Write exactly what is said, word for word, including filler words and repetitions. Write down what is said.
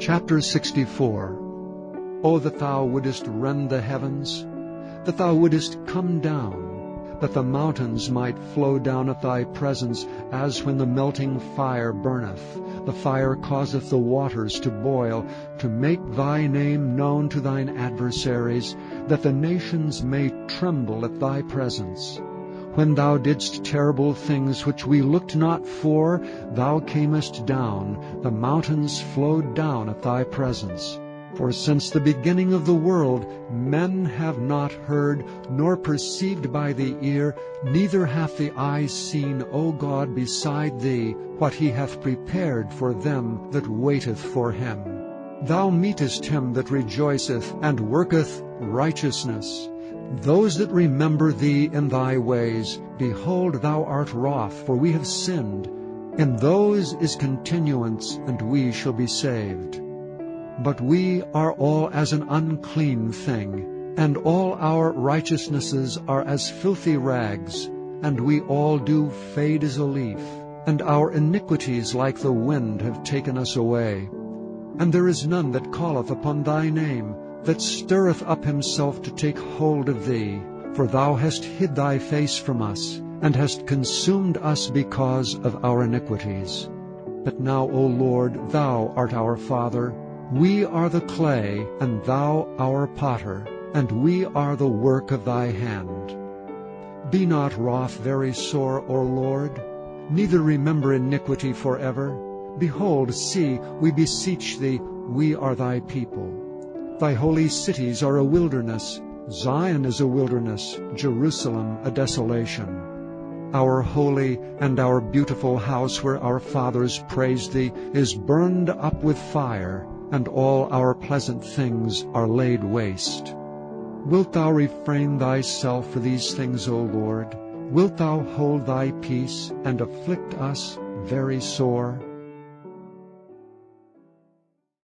Chapter sixty-four. O that thou wouldest rend the heavens, that thou wouldest come down, that the mountains might flow down at thy presence, as when the melting fire burneth. The fire causeth the waters to boil, to make thy name known to thine adversaries, that the nations may tremble at thy presence. When thou didst terrible things which we looked not for, thou camest down, the mountains flowed down at thy presence. For since the beginning of the world men have not heard, nor perceived by the ear, neither hath the eye seen, O God, beside thee, what he hath prepared for them that waiteth for him. Thou meetest him that rejoiceth, and worketh righteousness. Those that remember thee in thy ways, behold, thou art wroth, for we have sinned. In those is continuance, and we shall be saved. But we are all as an unclean thing, and all our righteousnesses are as filthy rags, and we all do fade as a leaf, and our iniquities like the wind have taken us away. And there is none that calleth upon thy name, that stirreth up himself to take hold of thee. For thou hast hid thy face from us, and hast consumed us because of our iniquities. But now, O Lord, thou art our Father. We are the clay, and thou our potter, and we are the work of thy hand. Be not wroth very sore, O Lord, neither remember iniquity forever. Behold, see, we beseech thee, we are thy people. Thy holy cities are a wilderness, Zion is a wilderness, Jerusalem a desolation. Our holy and our beautiful house where our fathers praised thee is burned up with fire, and all our pleasant things are laid waste. Wilt thou refrain thyself for these things, O Lord? Wilt thou hold thy peace, and afflict us very sore?